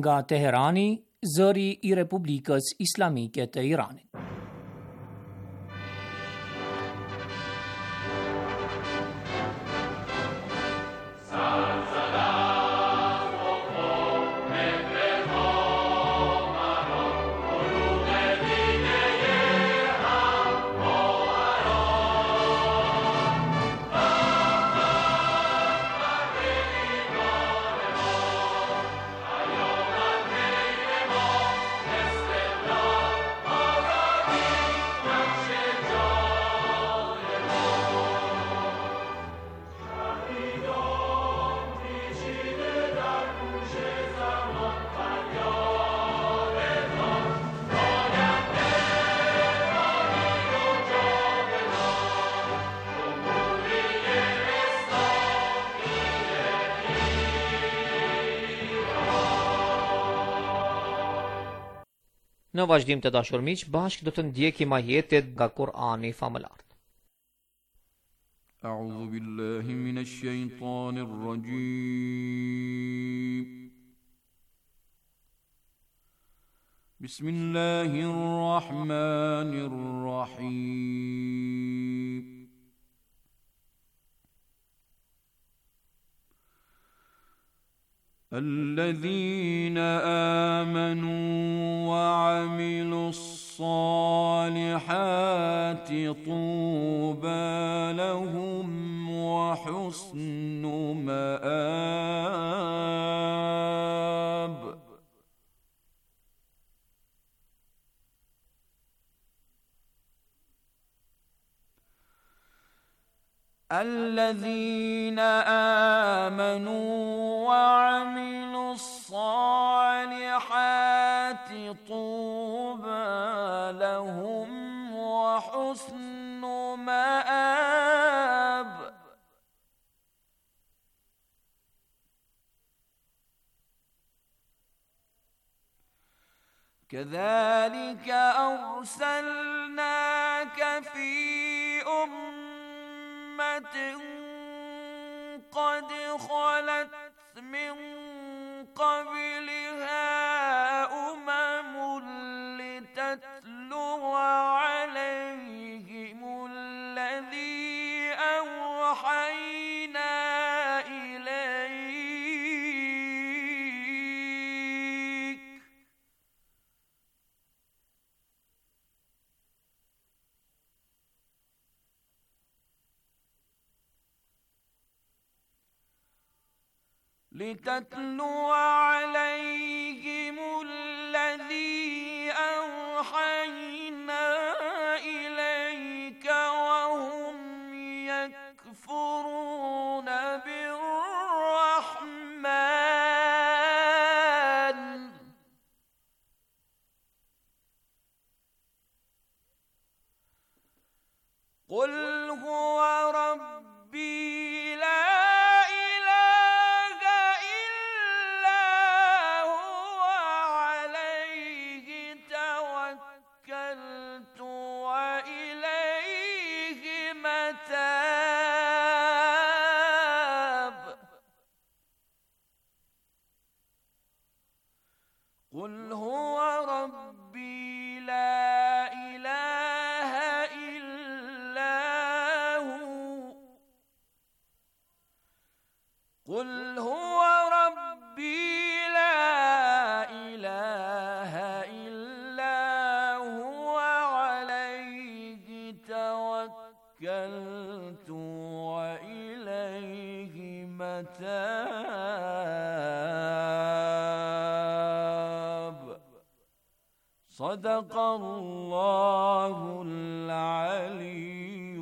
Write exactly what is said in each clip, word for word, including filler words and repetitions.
Nga Teherani, zëri i Republikës Islamike të Iranit. Në vazhdim të dashur miq, bashkë do të ndjekim ajetet nga Kur'ani famëlar. A'udhu billahi minash shaitanir rajim. Bismillahir rahmanir rahim. الذين آمنوا وعملوا الصالحات طوبى لهم وحسن مآب. الذين آمنوا وعملوا الصالحات طوبى لهم وحسن مآب. كذلك أرسلناك في أمة قد خلت من قبلها أمم لتتلو عليهم الذي أوحينا إليك. لتتلو عليهم الذي أوحينا إليك وهم يكفرون بالرحمن. قل هو ربي لا قل هو ربي لا إله إلا هو. قل هو ربي لا إله إلا هو عليه توكلت وإليه متاب. صدق الله العلي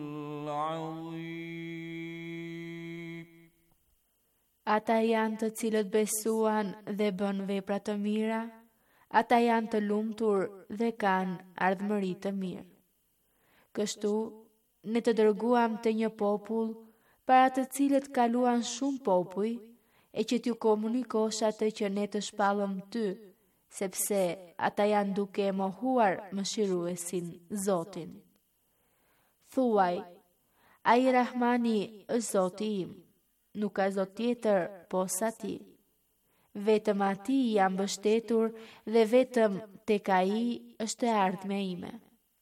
العظيم. Ata janë të cilët besuan dhe bën vepra të mira, ata janë të lumtur dhe kanë ardhmëri të mirë. Kështu, ne të dërguam të një popull para të cilët kaluan shumë popuj, e që t'ju komunikosh atë që ne të shpallëm ty, sepse ata janë duke e mohuar mëshiruesin Zotin. Thuaj, ai Rahmani është Zoti im, nuk ka Zot tjetër posa ti. Vetëm ati jam mbështetur dhe vetëm tek ai është e ardhmja ime.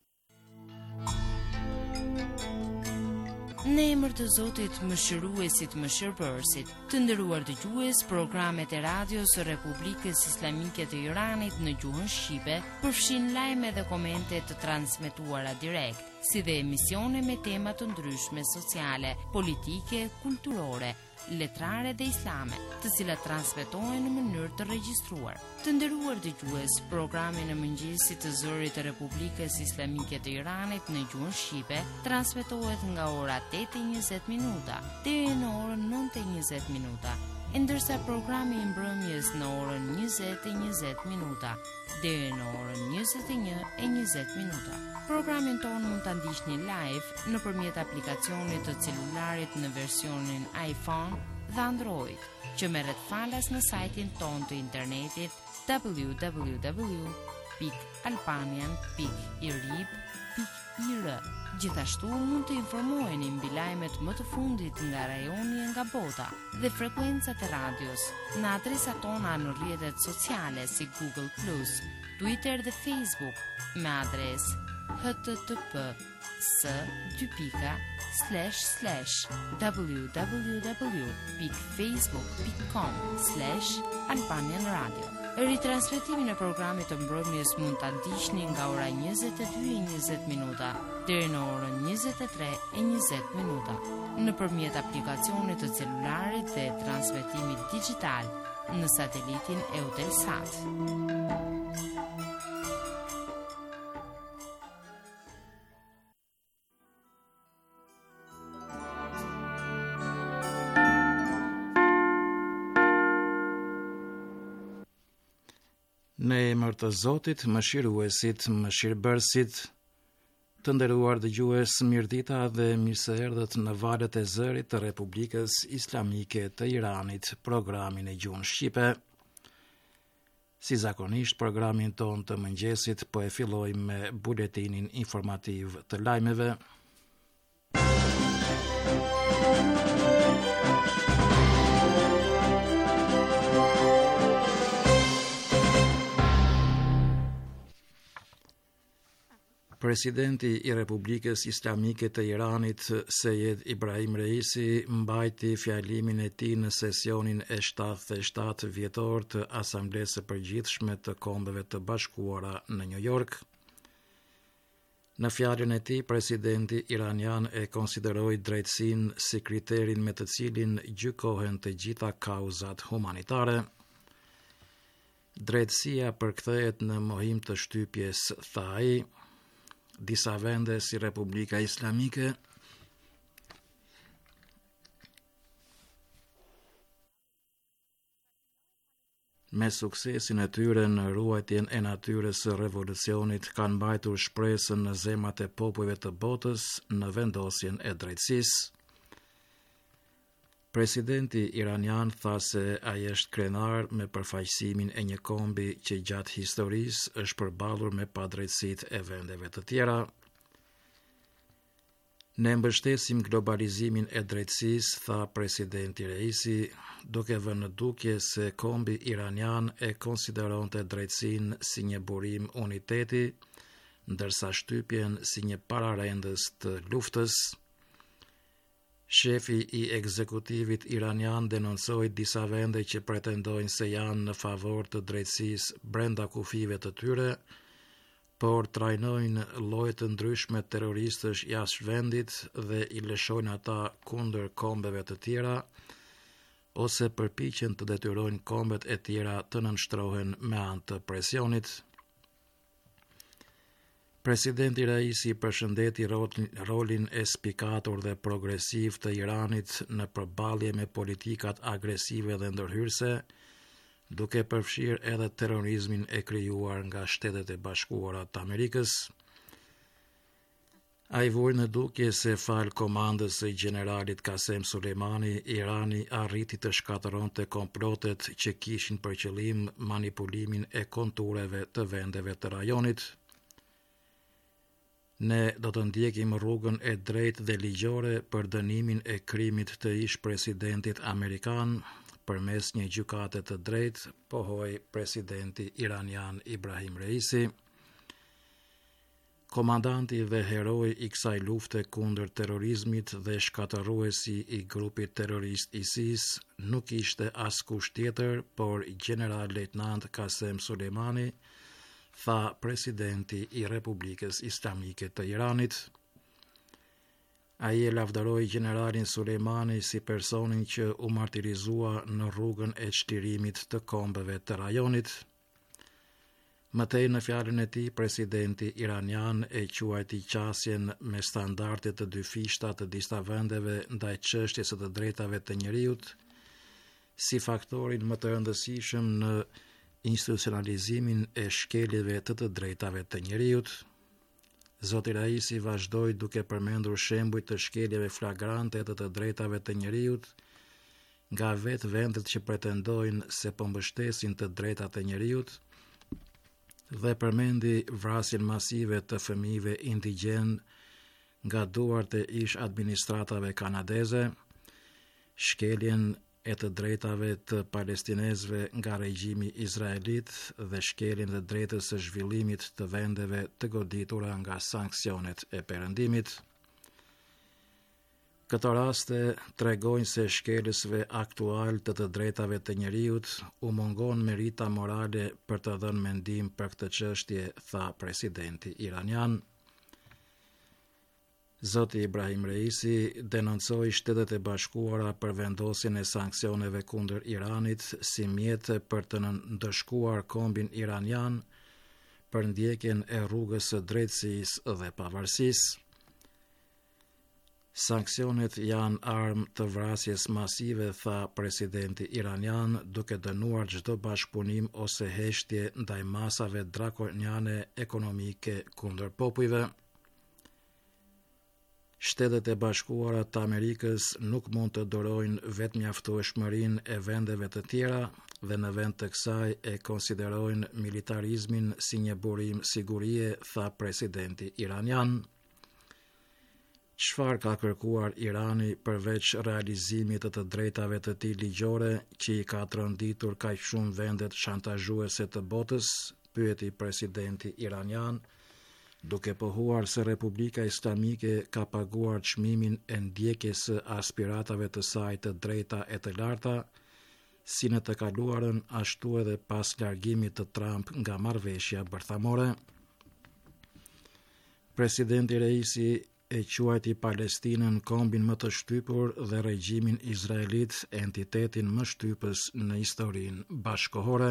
Në emër të Zotit Mëshiruesit Mëshirbërësit, të nderuar dëgjues, programet e radios së Republikës Islamike të Iranit në gjuhën shqipe përfshin lajme dhe komente të transmetuara direkt, si dhe emisione me tema të ndryshme sociale, politike, kulturore, letrare dhe islame, të cilat transmetohen në mënyrë të regjistruar. Të nderuar dëgjues, programi në mëngjesit të zërit të Republikës Islamike të Iranit në gjuhën shqipe transmetohet nga ora tetë e njëzet minuta deri në orën nëntë e njëzet minuta, e ndërsa programi i mbrëmjes në orën njëzet e njëzet minuta deri në orën njëzet e një e njëzet minuta. Programin tonë mund ta ndiqni live nëpërmjet aplikacionit të celularit në versionin iPhone dhe Android, që merret falas në sajtin tonë të internetit w w w pikë albanian pikë i r i b pikë i r. Gjithashtu mund të informoheni mbi lajmet më të fundit nga rajoni e nga bota dhe frekuencat e radios në adresat tona në rrjetet sociale si Google plus, Twitter dhe Facebook me adresë h t t p s dy pika slash slash w w w pikë facebook pikë com slash albanian radio. Ritransmetimin e programit të mbrëmjes mund ta ndiqni nga ora njëzet e dy e njëzet minuta deri në orën njëzet e tre e njëzet minuta nëpërmjet aplikacionit të celularit dhe transmetimit digjital në satelitin Eutelsat. Në emër të Zotit, Mëshiruesit, Mëshirbërësit, të nderuar dëgjues, mirëdita dhe mirëseerdhët në valët e zërit të Republikës Islamike të Iranit, programin e gjuhën shqipe. Si zakonisht, programin ton të mëngjesit po e fillojmë me buletinin informativ të lajmeve. Presidenti i Republikës Islamike të Iranit, Sejed Ibrahim Reisi, mbajti fjalimin e tij në sesionin e shtatëdhjetë e shtatë vjetor të Asamblesë së Përgjithshme të Kombeve të Bashkuara në New York. Në fjalën e tij, presidenti iranian e konsideroi drejtësinë si kriterin me të cilin gjykohen të gjitha kauzat humanitare. Drejtësia përkthehet në mohim të shtypjes, tha ai. Disa vende si Republika Islamike me suksesin e tyre në ruajtjen e natyrës së revolucionit kanë mbajtur shpresën në zemrat e popujve të botës në vendosjen e drejtësisë. Presidenti iranian tha se ai është krenar me përfaqësimin e një kombi që gjatë historisë është përballur me padrejtësitë e vendeve të tjera. Ne mbështesim globalizimin e drejtësisë, tha presidenti Reisi, duke vënë në dukje se kombi iranian e konsideronte drejtësinë si një burim uniteti, ndërsa shtypjen si një pararendës të luftës. Shefi i ekzekutivit iranian denoncoi disa vende që pretendojnë se janë në favor të drejtësisë brenda kufive të tyre, por trajnojnë lloje të ndryshme terroristësh jashtë vendit dhe i lëshojnë ata kundër kombeve të tjera, ose përpiqen të detyrojnë kombet e tjera të nënshtrohen me anë të presionit. Presidenti Raisi përshëndeti rolin e spikatur dhe progresiv të Iranit në përballje me politikat agresive dhe ndërhyrëse, duke përfshirë edhe terrorizmin e krijuar nga Shtetet e Bashkuara të Amerikës. Ai vuri në dukje se fal komandës së generalit Qasem Soleimani, Irani arriti të shkatëronte komplotet që kishin për qëllim manipulimin e kontureve të vendeve të rajonit. Ne do të ndjekim rrugën e drejtë dhe ligjore për dënimin e krimit të ish presidentit amerikan, përmes një gjykate të drejtë, pohoi presidenti iranian Ibrahim Reisi. Komandanti dhe heroi i kësaj lufte kundër terrorizmit dhe shkatërruesi i grupit terrorist ISIS nuk ishte askush tjetër, por general lejtnant Qasem Soleimani, tha presidenti i Republikës Islamike të Iranit. Ai e lavdëroi generalin Soleimani si personin që u martirizua në rrugën e çlirimit të kombeve të rajonit. Mëtej në fjalën e tij, presidenti iranian e quajti qasjen me standarde të dyfishta të disa vendeve ndaj çështjes së të drejtave të njerëzit si faktorin më të rëndësishëm në institucionalizimin e shkeljeve të të drejtave të njerëzit. Zoti Raisi vazhdoi duke përmendur shembuj të shkeljeve flagrante të të drejtave të njerëzit nga vetë vendet që pretendojnë se po mbështesin të drejtat e njerëzit dhe përmendi vrasjen masive të fëmijëve indigjen nga duart e ish administratave kanadeze, shkeljen e të drejtave të palestinezëve nga regjimi izraelit dhe shkeljen e drejtës së zhvillimit të vendeve të goditura nga sanksionet e perëndimit. Këto raste tregojnë se shkelësve aktual të të drejtave të njerëzit u mungon merita morale për të dhënë mendim për këtë çështje, tha presidenti iranian. Zoti Ibrahim Reisi denoncoi Shtetet e Bashkuara për vendosjen e sanksioneve kundër Iranit si mjet për të ndëshkuar kombin iranian për ndjekjen e rrugës së drejtësisë dhe pavarësisë. Sanksionet janë armë të vrasjes masive, tha presidenti iranian, duke dënuar çdo bashkëpunim ose heshtje ndaj masave drakoniane ekonomike kundër popujve. Shtetet e Bashkuara të Amerikës nuk mund të dorojnë vetëm mjaftueshmërinë e vendeve të tjera dhe në vend të kësaj e konsiderojnë militarizmin si një burim sigurie, tha presidenti iranian. Çfarë ka kërkuar Irani përveç realizimit të të drejtave të tij ligjore që i ka tronditur kaq shumë vendet shantazhuese të botës, pyeti presidenti iranian, duke pohuar se Republika Islamike ka paguar çmimin e ndjekjes së aspiratave të saj të drejta e të larta, si në të kaluarën ashtu edhe pas largimit të Trump nga marrëveshja bërthamore. Presidenti Reisi e quajti Palestinën kombin më të shtypur dhe regjimin izraelit entitetin më shtypës në historinë bashkëkohore.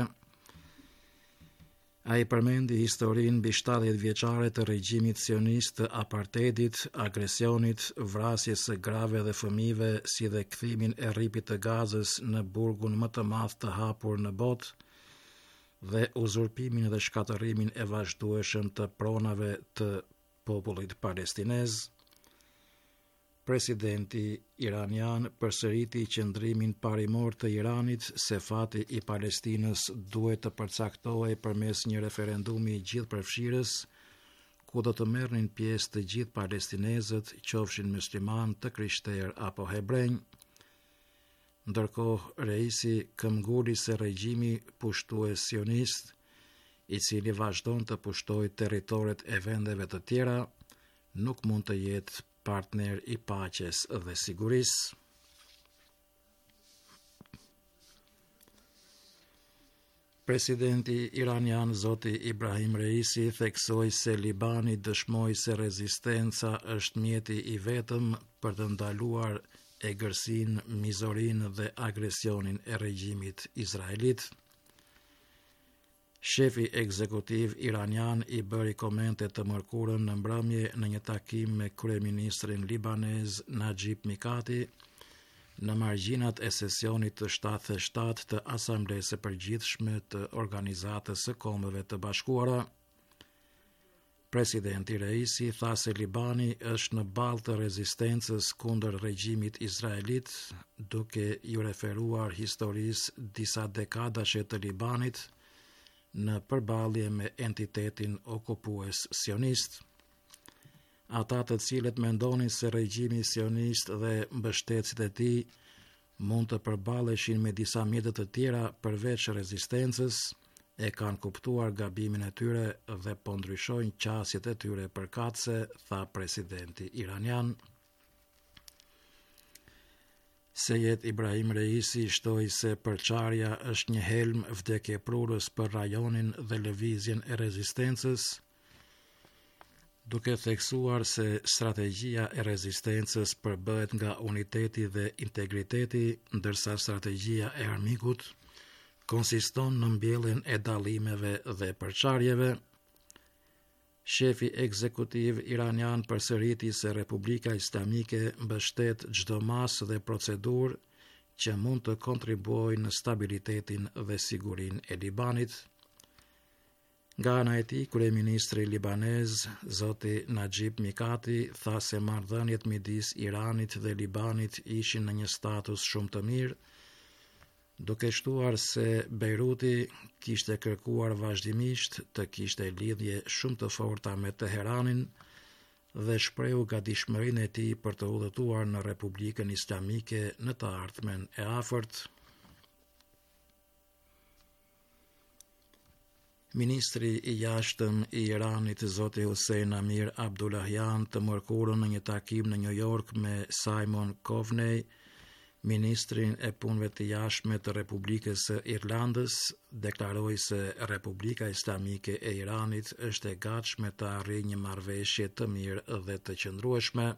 Ai përmendi historinë mbi shtatëdhjetë vjeçare të regjimit sionist të apartheidit, agresionit, vrasjes së grave dhe fëmijëve, si dhe kthimin e rripit të Gazës në burgun më të madh të hapur në botë dhe uzurpimin dhe shkatërrimin e vazhdueshëm të pronave të popullit palestinez. Presidenti iranian përsëriti qëndrimin parimor të Iranit se fati i Palestinës duhet të përcaktohej përmes një referendumi gjithëpërfshirës, ku do të merrnin pjesë të gjithë palestinezët, qofshin musliman, të krishterë apo hebrenj. Ndërkohë Reisi këmbguli se regjimi pushtues sionist, i cili vazhdon të pushtojë territoret e vendeve të tjera, nuk mund të jetë partner i paqes dhe sigurisë. Presidenti iranian Zoti Ibrahim Reisi theksoi se Libani dëshmoi se rezistenca është mjeti i vetëm për të ndaluar egërsinë, mizorinë dhe agresionin e regjimit izraelit. Shefi ekzekutiv iranian i bëri komente të mërkurën në mbrëmje në një takim me kryeministrin libanez Najib Mikati në margjinat e sesionit të shtatëdhjetë e shtatë të Asamblesë së Përgjithshme të Organizatës së Kombeve të Bashkuara. Presidenti Reisi tha se Libani është në balë të rezistencës kundër regjimit izraelit, duke ju referuar historisë disa dekadash të Libanit në përballje me entitetin okupues sionist. Ata të cilët mendonin se regjimi sionist dhe mbështetësit e tij mund të përballeshin me disa mjete të tjera përveç rezistencës, e kanë kuptuar gabimin e tyre dhe po ndryshojnë qasjet e tyre përkatëse, tha presidenti iranian. Sejed Ibrahim Reisi shtoi se përçarja është një helm vdekjeprurës për rajonin dhe lëvizjen e rezistencës, duke theksuar se strategjia e rezistencës përbëhet nga uniteti dhe integriteti, ndërsa strategjia e armikut konsiston në mbjelljen e dallimeve dhe përçarjeve. Shefi ekzekutiv iranian përsëriti se Republika Islamike mbështet çdo masë dhe procedurë që mund të kontribuojnë në stabilitetin dhe sigurinë e Libanit. Nga ana e tij, kryeministri libanez, zoti Najib Mikati, tha se marrëdhëniet midis Iranit dhe Libanit ishin në një status shumë të mirë, duke shtuar se Beiruti kishte kërkuar vazhdimisht të kishte lidhje shumë të forta me Teheranin dhe shprehu gatishmërinë e tij për të udhëtuar në Republikën Islamike në të ardhmen e afërt. Ministri i jashtëm i Iranit, zoti Hussein Amir Abdullahian, të mërkurën në një takim në New York me Simon Coveney, ministrin e punëve të jashtme të Republikës së Irlandës, deklaroi se Republika Islamike e Iranit është e gatshme të arrijë një marrëveshje të mirë dhe të qëndrueshme.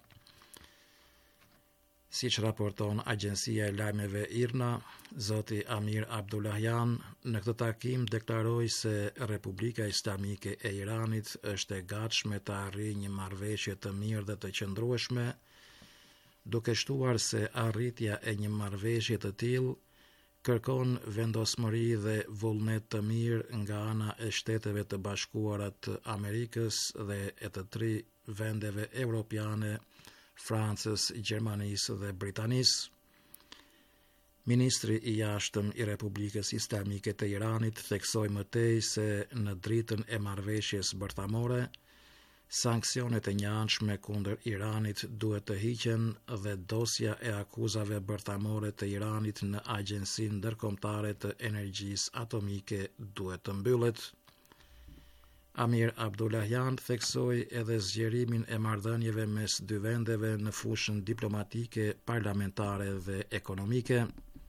Siç raporton agjencia e lajmeve IRNA, zoti Amir Abdullahian në këtë takim deklaroi se Republika Islamike e Iranit është e gatshme të arrijë një marrëveshje të mirë dhe të qëndrueshme, duke shtuar se arritja e një marrëveshje të tillë kërkon vendosmëri dhe vullnet të mirë nga ana e Shteteve të Bashkuara të Amerikës dhe e të tri vendeve evropiane, Francës, Gjermanisë dhe Britanisë. Ministri i jashtëm i Republikës Islamike të Iranit theksoi mëtej se në dritën e marrëveshjes bërthamore, sanksionet e njëanshme kundër Iranit duhet të hiqen dhe dosja e akuzave bërthamore të Iranit në Agjencinë Ndërkombëtare të Energjisë Atomike duhet të mbyllet. Amir Abdullahian theksoi edhe zgjerimin e marrëdhënieve mes dy vendeve në fushën diplomatike, parlamentare dhe ekonomike.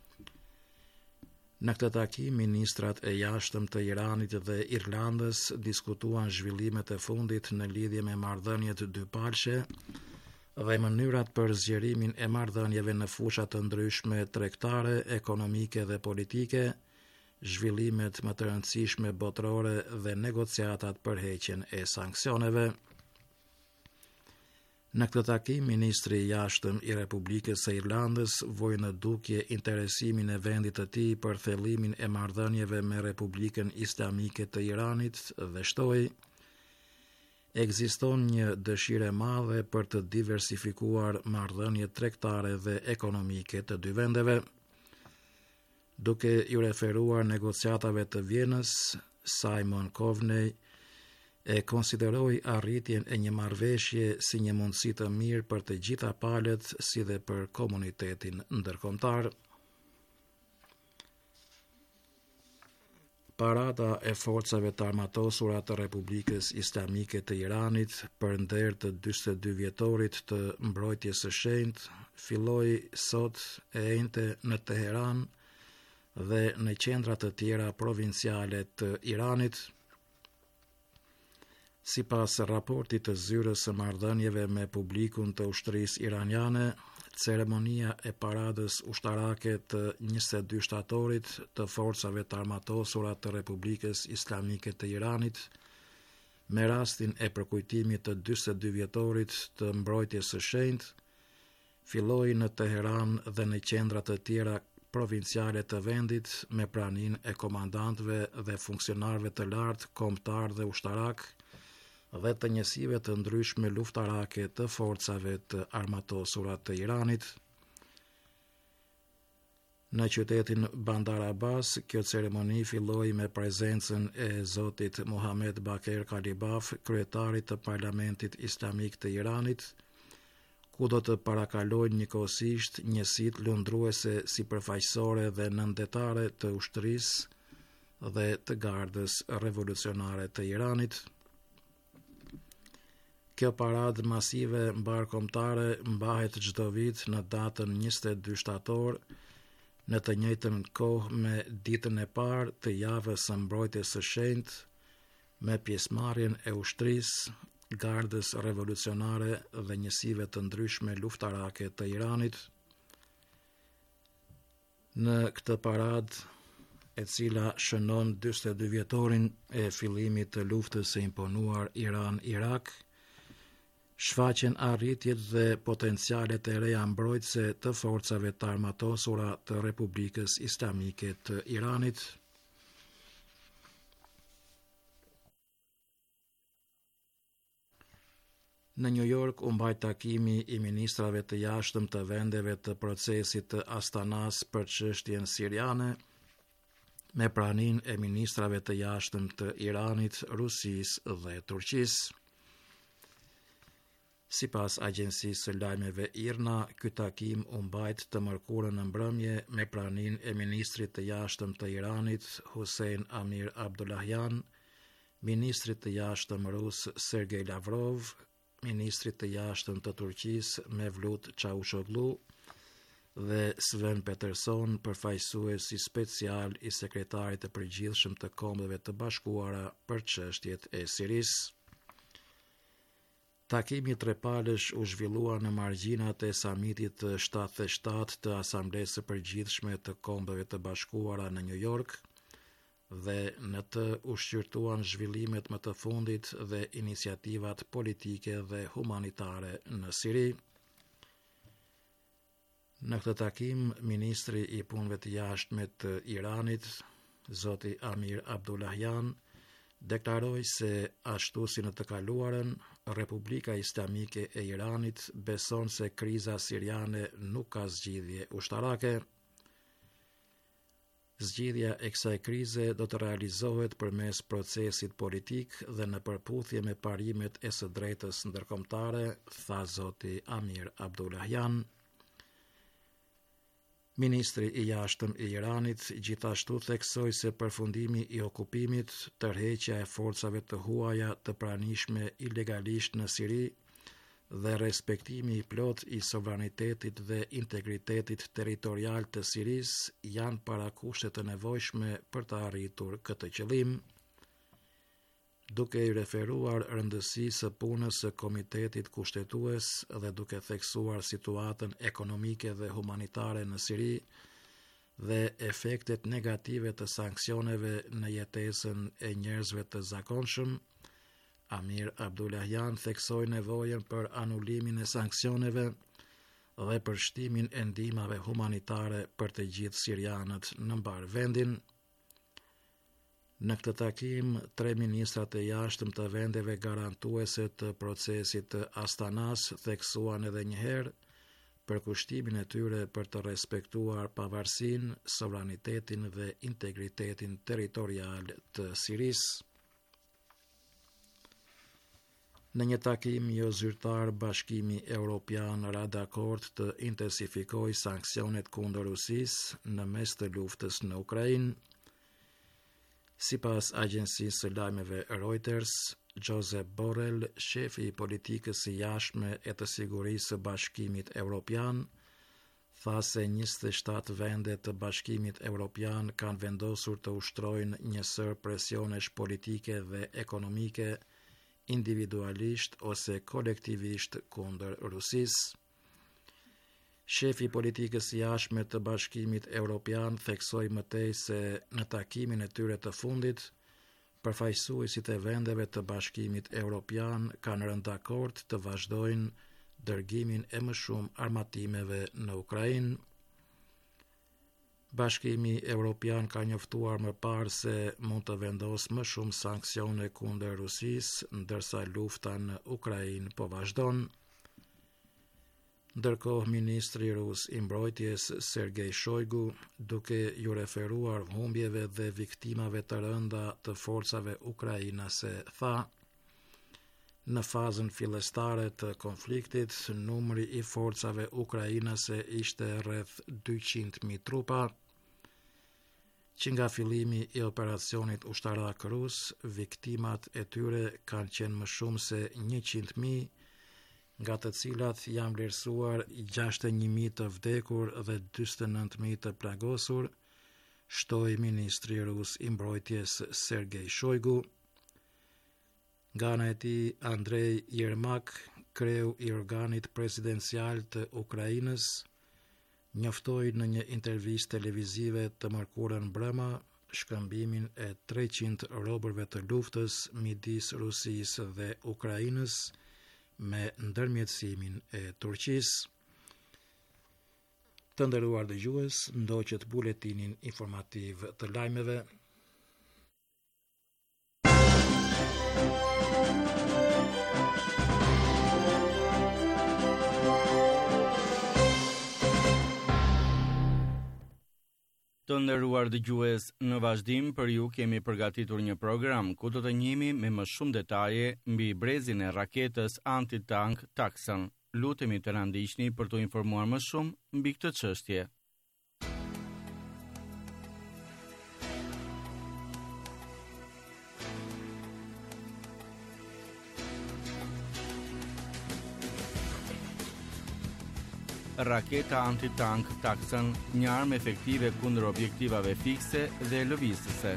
Në këtë takim, ministrat e jashtëm të Iranit dhe Irlandës diskutuan zhvillimet e fundit në lidhje me marrëdhëniet dypalëshe dhe mënyrat për zgjerimin e marrëdhënieve në fusha të ndryshme tregtare, ekonomike dhe politike, zhvillimet më të rëndësishme botërore dhe negociatat për heqjen e sanksioneve. Në këtë takim, ministri i jashtëm i Republikës së Irlandës voi në dukje interesimin e vendit të tij për thellimin e marrëdhënieve me Republikën Islamike të Iranit dhe shtoi: ekziston një dëshirë e madhe për të diversifikuar marrëdhëniet tregtare dhe ekonomike të dy vendeve. Duke i referuar negociatave të Vjenës, Simon Coveney e konsideroi arritjen e një marrëveshje si një mundësi të mirë për të gjitha palët, si dhe për komunitetin ndërkombëtar. Parada e forcave të armatosura të Republikës Islamike të Iranit për nder të dyzet e dy vjetorit të mbrojtjes së shenjtë filloi sot e njëjtë në Teheran dhe në qendra të tjera provinciale të Iranit. Sipas raportit të zyrës së marrëdhënieve me publikun të ushtrisë iraniane, ceremonia e paradës ushtarake të njëzet e dy shtatorit të forcave të armatosura të Republikës Islamike të Iranit, me rastin e përkujtimit të dyzet e dy vjetorit të mbrojtjes së shenjtë, filloi në Teheran dhe në qendra të tjera provinciale të vendit me praninë e komandantëve dhe funksionarëve të lartë kombëtar dhe ushtarak dhe të njësive të ndryshme luftarake të forcave të armatosura të Iranit. Në qytetin Bandar Abbas, kjo ceremoni filloi me prezencën e zotit Mohamed Baker Kalibaf, kryetarit të Parlamentit Islamik të Iranit, ku do të parakalojnë njëkohësisht njësitë lundruese sipërfaqësore dhe nëndetare të ushtrisë dhe të gardës revolucionare të Iranit. Kjo paradë masive mbarkombëtare mbahet çdo vit në datën njëzet e dy shtator, në të njëjtën kohë me ditën e parë të javës së mbrojtjes së shenjtë, me pjesëmarrjen e ushtrisë, gardës revolucionare dhe njësive të ndryshme luftarake të Iranit. Në këtë paradë, e cila shënon dyzet e dy vjetorin e fillimit të luftës së imponuar Iran-Irak, shfaqen arritjet dhe potencialet e reja mbrojtëse të forcave të armatosura të Republikës Islamike të Iranit. Në New York u mbajt takimi i ministrave të jashtëm të vendeve të procesit të Astanas për çështjen siriane, me praninë e ministrave të jashtëm të Iranit, Rusisë dhe Turqisë. Sipas agjencisë së lajmeve IRNA, ky takim u mbajt të mërkurën në mbrëmje me praninë e ministrit të jashtëm të Iranit, Hossein Amir Abdullahian, ministrit të jashtëm rus Sergej Lavrov, ministrit të jashtëm të Turqisë Mevlut Çavuşoglu dhe Sven Peterson, përfaqësuesi special i sekretarit të përgjithshëm të Kombeve të Bashkuara për çështjet e Sirisë. Takimi trepalësh u zhvillua në margjinat e samitit të shtatëdhjetë e shtatë të Asamblesë së Përgjithshme të Kombeve të Bashkuara në New York, dhe në të ushqyrtuan zhvillimet më të fundit dhe iniciativat politike dhe humanitare në Siri. Në këtë takim, ministri i punëve të jashtme të Iranit, zoti Amir Abdullahian, deklaroi se ashtu si në të kaluarën, Republika Islamike e Iranit beson se kriza siriane nuk ka zgjidhje ushtarake. Zgjidhja e kësaj krize do të realizohet përmes procesit politik dhe në përputhje me parimet e së drejtës ndërkombëtare, tha zoti Amir Abdullahian. Ministri i jashtëm i Iranit gjithashtu theksoi se përfundimi i okupimit, tërheqja e forcave të huaja të pranishme ilegalisht në Siri dhe respektimi i plot i sovranitetit dhe integritetit territorial të Sirisë janë parakushte të nevojshme për të arritur këtë qëllim. Duke i referuar rëndësisë së punës së Komitetit Kushtetues dhe duke theksuar situatën ekonomike dhe humanitare në Siri dhe efektet negative të sanksioneve në jetesën e njerëzve të zakonshëm, Amir Abdullahian theksoi nevojën për anulimin e sanksioneve dhe për shtimin e ndihmave humanitare për të gjithë sirianët në mbar vendin. Në këtë takim, tre ministrat e jashtëm të vendeve garantuese të procesit të Astanas theksuan edhe një herë për kushtimin e tyre për të respektuar pavarësinë, sovranitetin dhe integritetin territorial të Sirisë. Në një takim jo zyrtar, Bashkimi Evropian ra dakord të intensifikojë sanksionet kundër Rusisë në mes të luftës në Ukrainë. Sipas agjencisë së lajmeve Reuters, Josep Borrell, shefi i politikës së jashtme e të sigurisë së Bashkimit Evropian, tha se njëzet e shtatë vende të Bashkimit Evropian kanë vendosur të ushtrojnë një sër presionesh politike dhe ekonomike individualisht ose kolektivisht kundër Rusisë. Shefi i politikës së jashtme të Bashkimit Evropian theksoi mëtej se në takimin e tyre të fundit, përfaqësuesit e vendeve të Bashkimit Evropian kanë rënë dakord të vazhdojnë dërgimin e më shumë armatimeve në Ukrainë. Bashkimi Evropian ka njoftuar më parë se mund të vendosë më shumë sanksione kundër Rusisë, ndërsa lufta në Ukrainë po vazhdon. Ndërkohë, ministri rus i mbrojtjes Sergej Shoigu, duke ju referuar humbjeve dhe viktimave të rënda të forcave ukrainase, tha: Në fazën fillestare të konfliktit, numri i forcave ukrainase ishte rreth dyqind mijë trupa, që nga fillimi i operacionit ushtarak rus, viktimat e tyre kanë qenë më shumë se njëqind mijë, nga të cilat janë vlerësuar gjashtëdhjetë e një mijë të vdekur dhe dyzet e nëntë mijë të plagosur, shtoi ministri rus i mbrojtjes Sergej Shoigu. Nga ana e tij, Andrej Yermak, kreu i organit presidencial të Ukrainës, njoftoi në një intervistë televizive të mërkurën brëma shkëmbimin e treqind robërve të luftës midis Rusisë dhe Ukrainës me ndërmjetësimin e Turqisë. Të nderuar dëgjues, ndoqët buletinin informativ të lajmeve. Të nderuar dëgjues, në vazhdim për ju kemi përgatitur një program ku do të njihemi me më shumë detaje mbi brezin e raketës anti-tank Taksan. Lutemi të na ndiqni për të informuar më shumë mbi këtë çështje. Raketa anti-tank Taksan, një armë efektive kundër objektivave fikse dhe lëvizëse.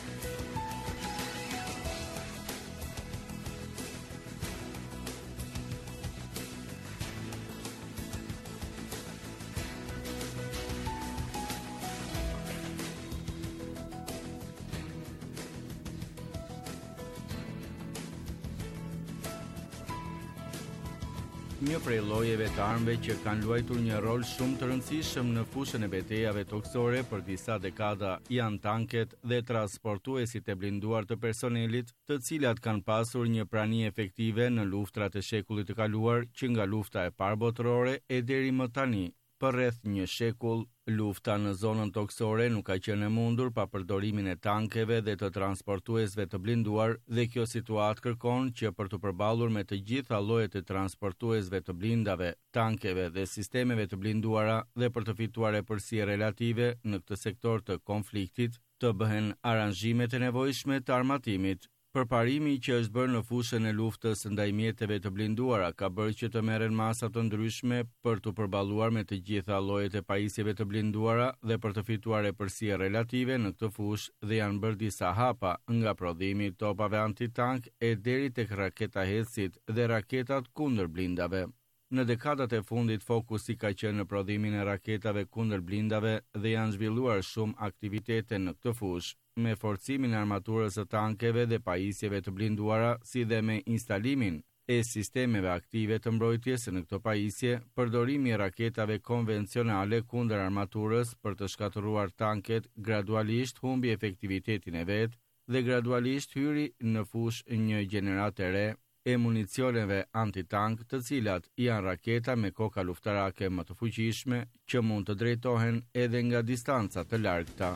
Një prej llojeve të armëve që kanë luajtur një rol shumë të rëndësishëm në fushën e betejave toksore për disa dekada janë tanket dhe transportuesit e blinduar të personelit, të cilat kanë pasur një prani efektive në luftrat e shekullit të kaluar, që nga lufta e parë botërore e deri më tani. Për rreth një shekull, lufta në zonën toksore nuk ka qenë e mundur pa përdorimin e tankeve dhe të transportuesve të blinduar, dhe kjo situatë kërkon që për të përballur me të gjitha llojet e transportuesve të blindave, tankeve dhe sistemeve të blinduara dhe për të fituar epërsie relative në këtë sektor të konfliktit, të bëhen aranzhimet e nevojshme të armatimit. Përparimi që është bërë në fushën e luftës ndaj mjeteve të blinduara ka bërë që të merren masa të ndryshme për të përballuar me të gjitha llojet e pajisjeve të blinduara dhe për të fituar epërsie relative në këtë fushë, dhe janë bërë disa hapa, nga prodhimi i topave antitank e deri tek raketahecit dhe raketat kundër blindave. Në dekadat e fundit fokusi ka qenë në prodhimin e raketave kundër blindave dhe janë zhvilluar shumë aktivitete në këtë fushë, me forcimin e armaturës së tankeve dhe pajisjeve të blinduara, si dhe me instalimin e sistemeve aktive të mbrojtjes në këto pajisje, përdorimi i raketave konvencionale kundër armaturës për të shkatëruar tanket gradualisht humbi efektivitetin e vet dhe gradualisht hyri në fushë një gjenerat e re e municioneve antitank, të cilat janë raketa me koka luftarake më të fuqishme që mund të drejtohen edhe nga distanca të largëta.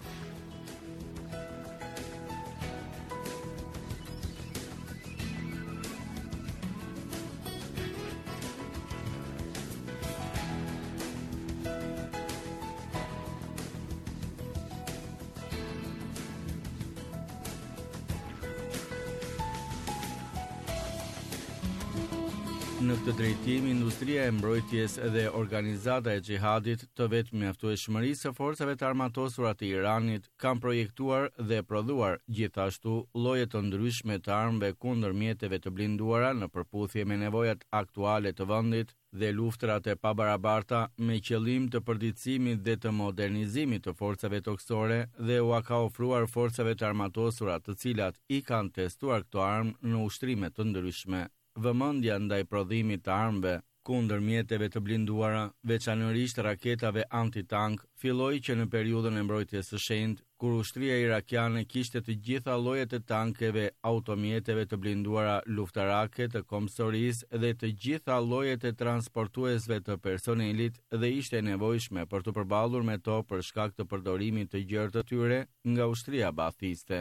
Në këtë drejtim, industria e mbrojtjes dhe organizata e xhihadit të vetë mjaftueshmërisë së forcave të armatosura të Iranit kanë projektuar dhe prodhuar gjithashtu lloje të ndryshme të armëve kundër mjeteve të blinduara në përputhje me nevojat aktuale të vendit dhe luftrat e pabarabarta me qëllim të përditësimit dhe të modernizimit të forcave toksore, dhe u ka ofruar forcave të armatosura të cilat i kanë testuar këto armë në ushtrime të ndryshme. Vëmendja ndaj prodhimit të armëve kundër mjeteve të blinduara, veçanërisht raketave antitank, filloi që në periudhën e mbrojtjes së shenjtë, kur ushtria irakiane kishte të gjitha llojet e tankeve, automjeteve të blinduara luftarake të kombësorisë dhe të gjitha llojet e transportuesve të personelit, dhe ishte e nevojshme për të përballur me to për shkak të përdorimit të gjerë të tyre nga ushtria baathiste.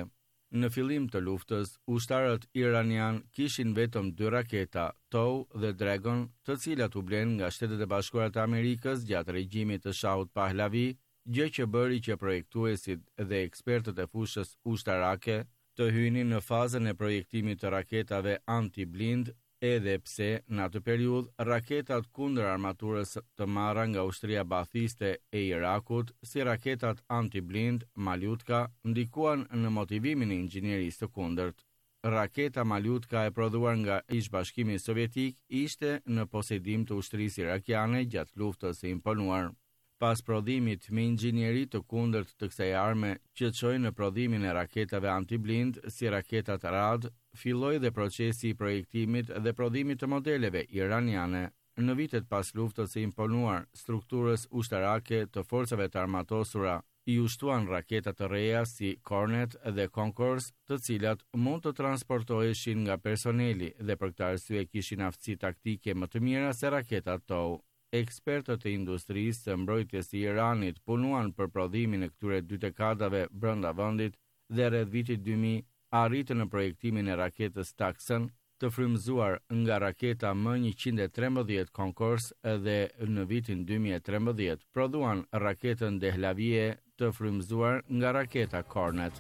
Në fillim të luftës, ushtarët iranian kishin vetëm dy raketa, Tow dhe Dragon, të cilat u blen nga Shtetet e Bashkuara të Amerikës gjatë regjimit të Shahut Pahlavi, gjë që bëri që projektuesit dhe ekspertët e fushës ushtarake të hynin në fazën e projektimit të raketave anti-blind, edhe pse në atë periudhë raketat kundër armaturës të marra nga ushtria bathiste e Irakut, si raketat anti-blind Malutka, ndikuan në motivimin e inxhinierisë të kundërt. Raketa Malutka e prodhuar nga Ish-Bashkimi Sovjetik ishte në posedim të ushtrisë irakiane gjatë luftës së imponuar. Pas prodhimit me inxhinieri të kundërt të kësaj arme që çoi në prodhimin e raketave anti-blind si raketat Rad, filloi dhe procesi i projektimit dhe prodhimit të modeleve iraniane. Në vitet pas luftës së imponuar, strukturës ushtarake të forcave të armatosura i ushtuan raketa të reja si Cornet dhe Concourse, të cilat mund të transportoheshin nga personeli dhe për këtë arsye kishin aftësi taktike më të mira se raketat Tow. Ekspertët e industrisë së mbrojtjes së Iranit punuan për prodhimin e këtyre dy dekadave brenda vendit dhe rreth vitit dy mijë arritën në projektimin e raketës Taksan, të frymëzuar nga raketa M njëqind e trembëdhjetë Concourse dhe në vitin dy mijë e trembëdhjetë prodhuan raketën Dehlavie, të frymëzuar nga raketa Cornet.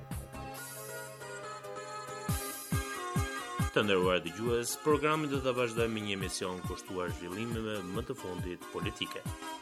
Të nderuar dëgjues, programin do ta vazhdojmë me një emision kushtuar zhvillimeve më të fundit politike.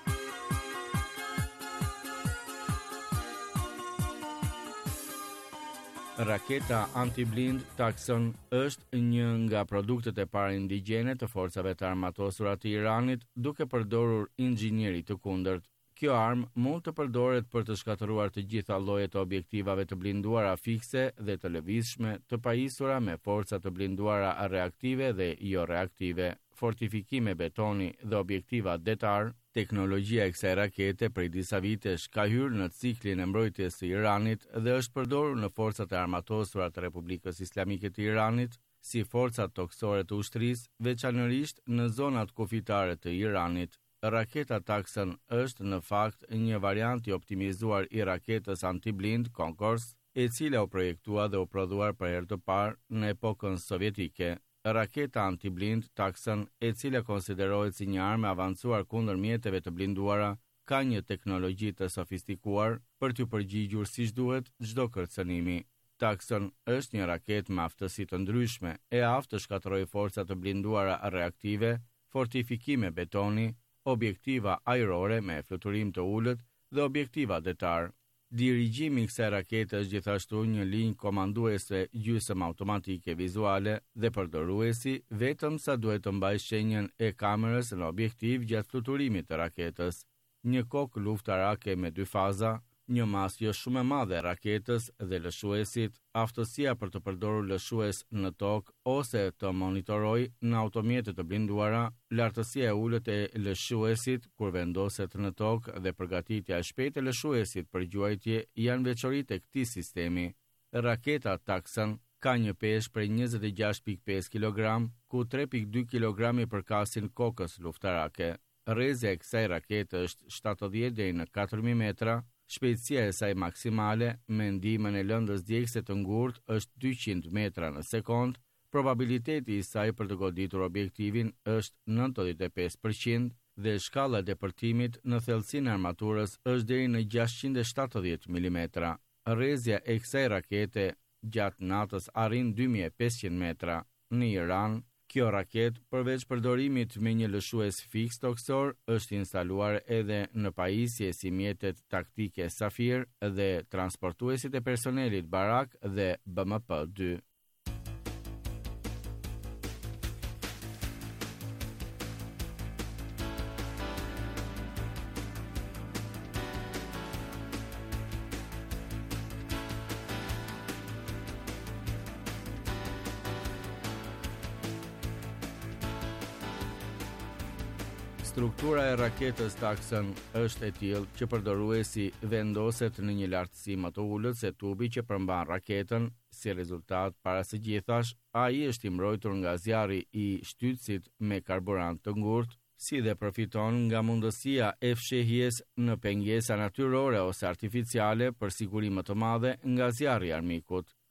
Raketa anti-blind Taksan është një nga produktet e para indigjene të forcave të armatosura të Iranit, duke përdorur inxhinieri të kundërt. Kjo armë mund të përdoret për të shkatëruar të gjitha llojet e objektivave të blinduara fikse dhe të lëvizshme, të pajisura me forca të blinduara reaktive dhe jo reaktive, fortifikime betoni dhe objektiva detar. Teknologjia e kësaj rakete prej disa vitesh ka hyrë në ciklin e mbrojtjes së Iranit dhe është përdorur në forcat e armatosura të Republikës Islamike të Iranit, si forcat toksore të ushtrisë, veçanërisht në zonat kufitare të Iranit. Raketa Taksan është në fakt një variant i optimizuar i raketës anti-blind Concourse, e cila u projektua dhe u prodhuar për herë të parë në epokën sovjetike. Raketa anti-blind Taksan, e cila konsiderohet si një armë e avancuar kundër mjeteve të blinduara, ka një teknologji të sofistikuar për t'u përgjigjur siç duhet çdo kërcënimi. Taksan është një raketë me aftësi të ndryshme, e aftë të shkatërrojë forca të blinduara reaktive, fortifikime betoni, objektiva ajrore me fluturim të ulët dhe objektiva detar. Dirigjimi i kësaj rakete është gjithashtu një linjë komanduese gjysmë automatike vizuale dhe përdoruesi vetëm sa duhet të mbajë shenjën e kamerës në objektiv gjatë fluturimit të raketës. Një kokë luftarake me dy faza, një masë jo shumë e madhe raketës dhe lëshuesit, aftësia për të përdorur lëshues në tokë ose të monitoroj në automjete të blinduara, lartësia e ulët e lëshuesit kur vendoset në tokë dhe përgatitja e shpejtë e lëshuesit për gjuajtje janë veçoritë e këtij sistemi. Raketa Taksan ka një peshë prej njëzet e gjashtë pikë pesë kilogram, ku tre pikë dy kilogram përkasin kokës luftarake. Rrezja e kësaj rakete është shtatëdhjetë deri në katërqind metra. Shpejtësia e saj maksimale me ndihmën e lëndës djegëse të ngurtë është dyqind metra në sekond, probabiliteti i saj për të goditur objektivin është nëntëdhjetë e pesë përqind dhe shkalla e depërtimit në thellësinë e armaturës është deri në gjashtëqind e shtatëdhjetë milimetra. Rrezja e kësaj rakete gjatë natës arrin dy mijë e pesëqind metra. Në Iran, kjo raket, përveç përdorimit me një lëshues fiks toksor, është instaluar edhe në pajisje si mjetet taktike Safir dhe transportuesit e personelit Barak dhe B M P dy. Struktura e raketës Taksan është e tillë që përdoruesi vendoset në një lartësi më të ulët se tubi që përmban raketën. Si rezultat, para së gjithash, ai është i mbrojtur nga zjarri i shtytësit me karburant të ngurtë, si dhe përfiton nga mundësia e fshehjes në pengesa natyrore ose artificiale për siguri më të madhe nga zjarri i armikut.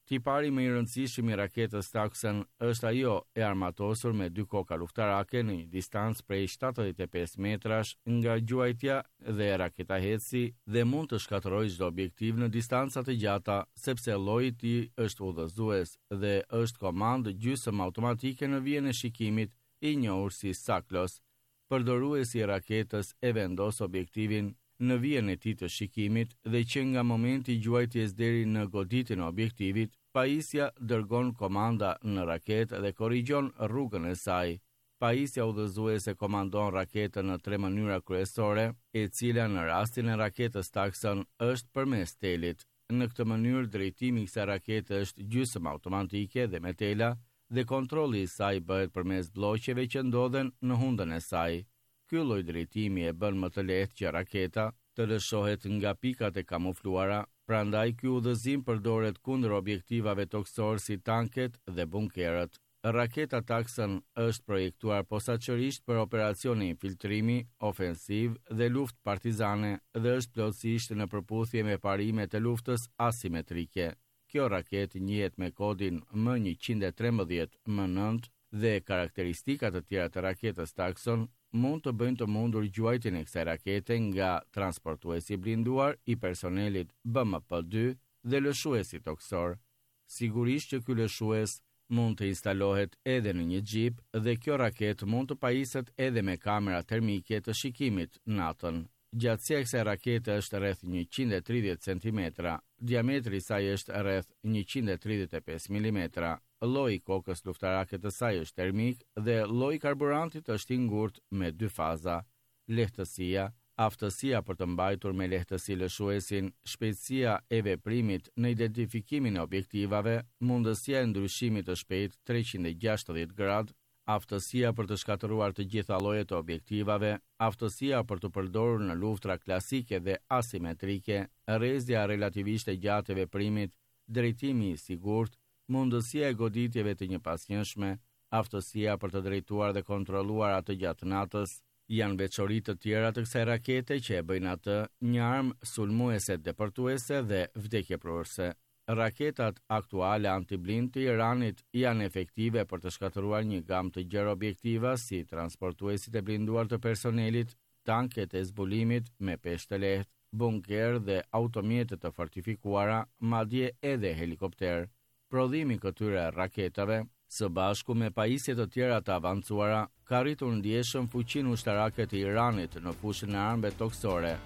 Tipari më i rëndësishëm i raketës Thaxon është ajo e armatosur me dy koka luftarake në një distancë prej shtatëdhjetë e pesë metrash nga gjuajtja dhe raketa heci dhe mund të shkatërrojë çdo objektiv në distanca të gjata sepse lloji i tij është udhëzues dhe është komandë gjysmë automatike në vijën e shikimit i njohur si Saklos. Përdoruesi i raketës e vendos objektivin në vijën e tij të shikimit dhe që nga momenti i gjuajtjes deri në goditjen e objektivit, pajisja dërgon komanda në raketë dhe korrigjon rrugën e saj. Pajisja udhëzuese komandon raketën në tre mënyra kryesore, e cila në rastin e raketës Thaxon është përmes telit. Në këtë mënyrë drejtimi i kësaj rakete është gjysmë automatike dhe me tela dhe kontrolli i saj bëhet përmes blloqeve që ndodhen në hundën e saj. Ky lloj drejtimi e bën më të lehtë që raketa të lëshohet nga pikat e kamufluara, prandaj ky udhëzim përdoret kundër objektivave toksor si tanket dhe bunkerët. Raketa Thaxon është projektuar posaçërisht për operacione infiltrimi, ofensiv dhe luftë partizane dhe është plotësisht në përputhje me parimet e luftës asimetrike. Kjo raketë njihet me kodin M njëqind e trembëdhjetë M nëntë dhe karakteristikat të tjera të raketës Thaxon mund të bëjnë të mundur gjuajtjen e kësaj rakete nga transportuesi blinduar i personelit B M P dy dhe lëshuesi toksor. Sigurisht që ky lëshues mund të instalohet edhe në një xhip dhe kjo raketë mund të pajiset edhe me kamera termike të shikimit natën. Gjatësia e kësaj rakete është rreth njëqind e tridhjetë centimetra, diametri i saj është rreth njëqind e tridhjetë e pesë milimetra. Lloji i kokës luftarake të saj është termik dhe lloji i karburantit është i ngurtë me dy faza. Lehtësia, aftësia për të mbajtur me lehtësi lëshuesin, shpejtësia e veprimit në identifikimin e objektivave, mundësia e ndryshimit të shpejtë treqind e gjashtëdhjetë gradë, aftësia për të shkatëruar të gjitha llojet e objektivave, aftësia për të përdorur në luftra klasike dhe asimetrike, rrezja relativisht e gjatë e veprimit, drejtimi i sigurt, mundësia e goditjeve të një pasnjëshme, aftësia për të drejtuar dhe kontrolluar atë gjatë natës, janë veçoritë të tjera të kësaj rakete që e bëjnë atë një armë sulmuese depërtuese dhe vdekjepruese. Raketat aktuale antiblind të Iranit janë efektive për të shkatëruar një gamë të gjerë objektiva si transportuesit e blinduar të personelit, tanket e zbulimit me peshë të lehtë, bunker dhe automjete të fortifikuara, madje edhe helikopter. Prodhimi këtyre raketave, së bashku me pajisje të tjera të avancuara, ka rritur ndjeshëm fuqinë ushtarake të Iranit në fushën e armëve toksore.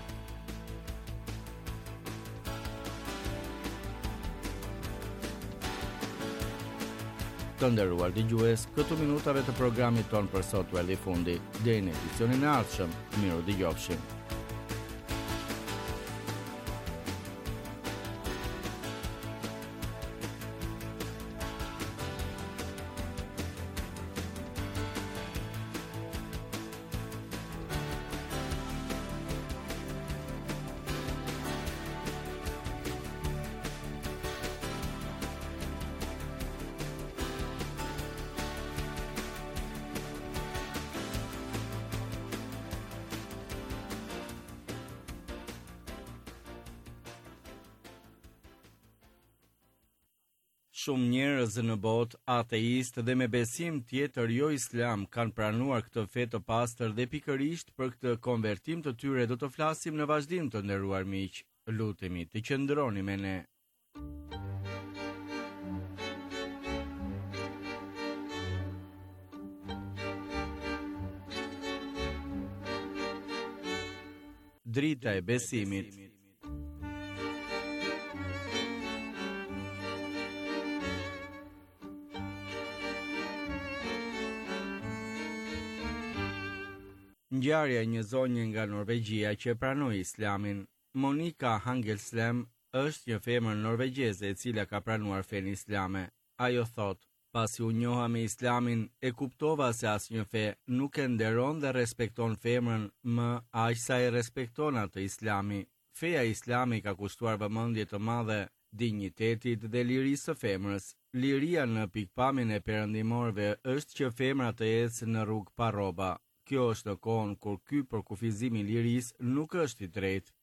Të nderuar dëgjues, këtu minutave të programit ton për sot u erdhi fundi. Deri në edicionin e ardhshëm, miru dëgjofshim. Shumë njerëz në botë, ateist dhe me besim tjetër jo islam, kanë pranuar këtë fe të pastër dhe pikërisht për këtë konvertim të tyre do të flasim në vazhdim, të nderuar miq. Lutemi të qëndroni me ne. Drita e besimit. Ngjarja e një zonje nga Norvegjia që pranoi islamin. Monika Hangelslem është një femër norvegjeze e cila ka pranuar fenë islame. Ajo thot: "Pasi u njoha me islamin, e kuptova se asnjë fe nuk e nderon dhe respekton femrën më aq sa e respekton atë islami. Feja islami ka kushtuar vëmendje të madhe dinjitetit dhe lirisë së femrës. Liria në pikpamjen e perëndimorëve është që femra të ecë në rrugë pa rroba. Kjo është në kohën kur ky përkufizim i lirisë nuk është i drejtë.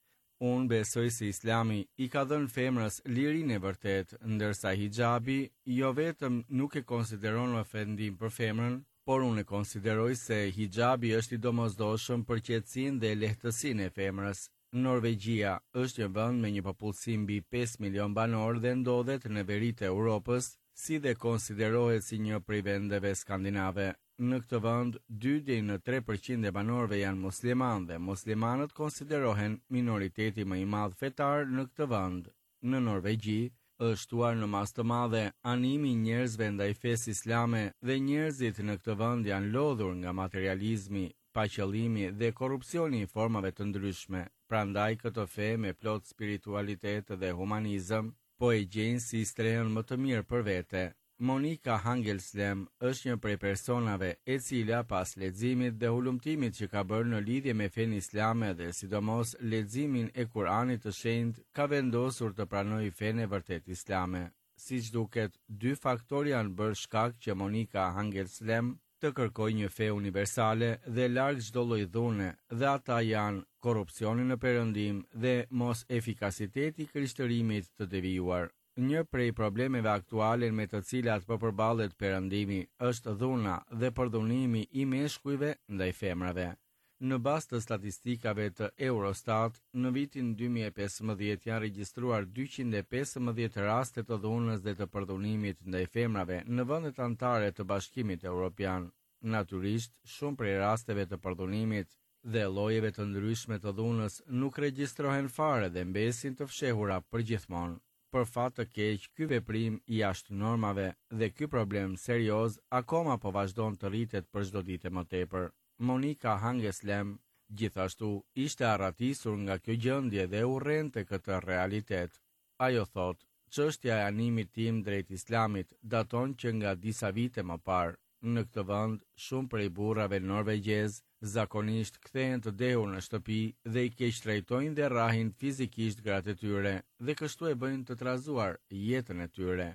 Unë besoj se Islami i ka dhënë femrës lirinë e vërtet, ndërsa hijabi jo vetëm nuk e konsideron ofendim për femrën, por unë e konsideroj se hijabi është i domosdoshëm për qetësinë dhe lehtësinë e femrës. Norvegjia është një vend me një popullsi mbi pesë milion banor dhe ndodhet në veritë e Europës, si dhe konsiderohet si një prej vendeve skandinave. Në këtë vend, dy deri në tre përqind e banorëve janë musliman dhe muslimanët konsiderohen minoriteti më i madh fetar në këtë vend. Në Norvegji është shtuar në mas të madhe animi i njerëzve ndaj fesë islame dhe njerëzit në këtë vend janë lodhur nga materializmi, paqëllimi dhe korrupsioni i formave të ndryshme. Prandaj këtë fe me plot spiritualitet dhe humanizëm po e gjejnë si strehën më të mirë për vete. Monika Hangelslem është një prej personave e cila pas leximit dhe hulumtimit që ka bërë në lidhje me fenë islame dhe sidomos leximin e Kuranit të shenjtë ka vendosur të pranojë fenë e vërtet islame. Siç duket, dy faktorë janë bërë shkak që Monika Hangelslem të kërkojë një fe universale dhe larg çdo lloj dhune, dhe ata janë korrupsioni në perëndim dhe mos efikasiteti i krishterrimit të devijuar. Një prej problemeve aktuale me të cilat po përballet perëndimi është dhuna dhe përdhunimi i meshkujve ndaj femrave. Në bazë të statistikave të Eurostat, në vitin dy mijë e pesëmbëdhjetë janë regjistruar dyqind e pesëmbëdhjetë raste të dhunës dhe të përdhunimit ndaj femrave në vendet anëtare të Bashkimit Evropian. Natyrisht, shumë prej rasteve të përdhunimit dhe llojeve të ndryshme të dhunës nuk regjistrohen fare dhe mbesin të fshehura përgjithmonë. Për fat të keq, ky veprim i jashtë normave dhe ky problem serioz akoma po vazhdon të rritet për çdo ditë më tepër. Monika Hangelslem gjithashtu ishte arratisur nga kjo gjendje dhe urrente këtë realitet. Ajo thot: "Çështja e animit tim drejt islamit daton që nga disa vite më parë. Në këtë vend, shumë prej burrave norvegjez zakonisht kthehen të dehur në shtëpi dhe i keq trajtojnë dhe rrahin fizikisht gratë e tyre dhe kështu e bëjnë të trazuar jetën e tyre."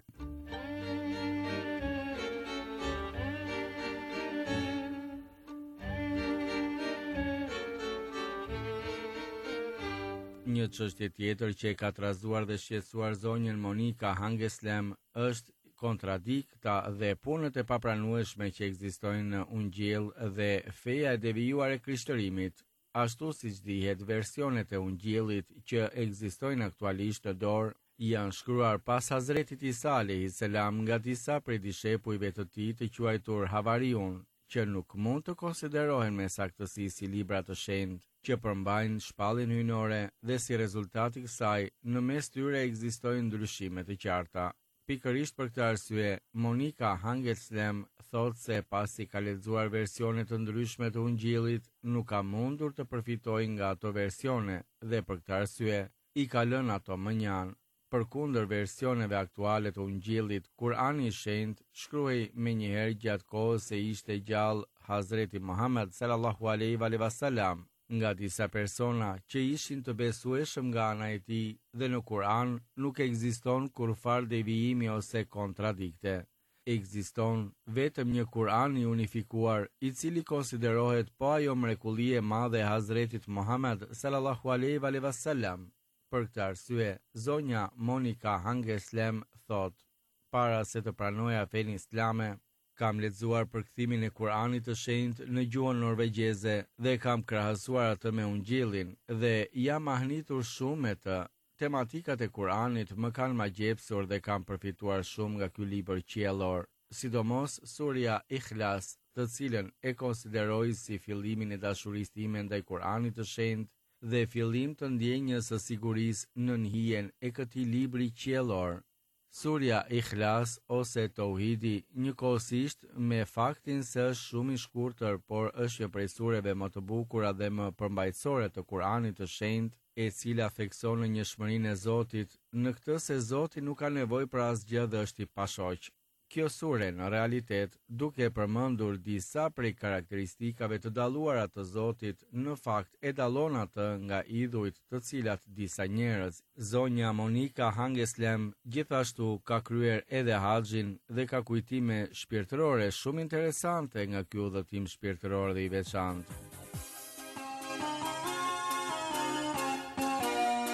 Një çështje tjetër që e ka trazuar dhe shqetësuar zonjën Monika Hangelslem është kontradikta dhe punët e papranueshme që ekzistojnë në Ungjell dhe feja e devijuar e krishterrimit. Ashtu siç dihet, versionet e Ungjillit që ekzistojnë aktualisht në dorë janë shkruar pas Hazretit Isa alayhis salam nga disa prej dishepujve të tij të quajtur Havariun, që nuk mund të konsiderohen me saktësi si libra të shenjtë që përmbajnë shpalljen hyjnore dhe si rezultat i kësaj në mes tyre ekzistojnë ndryshime të qarta. Pikërisht për këtë arsye, Monika Hangelslem thotë se pasi ka lexuar versione të ndryshme të Ungjillit, nuk ka mundur të përfitojë nga ato versione dhe për këtë arsye i ka lënë ato më njanë. Përkundër versioneve aktuale të Ungjillit, Kurani i shenjtë shkruhej menjëherë gjatë kohës se ishte gjallë Hazreti Muhammed sallallahu alaihi wasallam nga disa persona që ishin të besueshëm nga ana e tij dhe në Kur'an nuk ekziston kurfar devijimi ose kontradikte. Ekziston vetëm një Kur'an i unifikuar, i cili konsiderohet po ajo mrekulli e madhe e Hazretit Muhammed sallallahu alaihi wasallam. Për këtë arsye, zonja Monika Hangelslem thot: "Para se të pranoja fenë islame, kam lexuar përkthimin e Kuranit të shenjtë në gjuhën norvegjeze dhe kam krahasuar atë me Ungjillin dhe jam mahnitur shumë me të. Tematikat e Kuranit më kanë magjepsur dhe kam përfituar shumë nga ky libër qiellor, sidomos surja Ikhlas, të cilën e konsideroj si fillimin e dashurisë time ndaj Kuranit të shenjtë dhe fillim të ndjenjës së sigurisë në hijen e këtij libri qiellor. Surja Ikhlas ose Tauhidi njëkohësisht me faktin se është shumë i shkurtër, por është një prej sureve më të bukura dhe më përmbajtësore të Kuranit të shenjtë, e cila thekson në njohurinë e Zotit, në këtë se Zoti nuk ka nevojë për asgjë dhe është i pashoq. Kjo sure në realitet, duke përmendur disa prej karakteristikave të dalluara të Zotit, në fakt e dallon atë nga idhujt të cilat disa njerëz. Zonja Monika Hangelslem gjithashtu ka kryer edhe haxhin dhe ka kujtime shpirtërore shumë interesante nga ky udhëtim shpirtëror dhe i veçantë.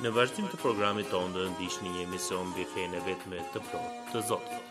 Në vazhdim të programit tonë do ndiqni një emision mbi fenë e vetme të plotë të Zotit.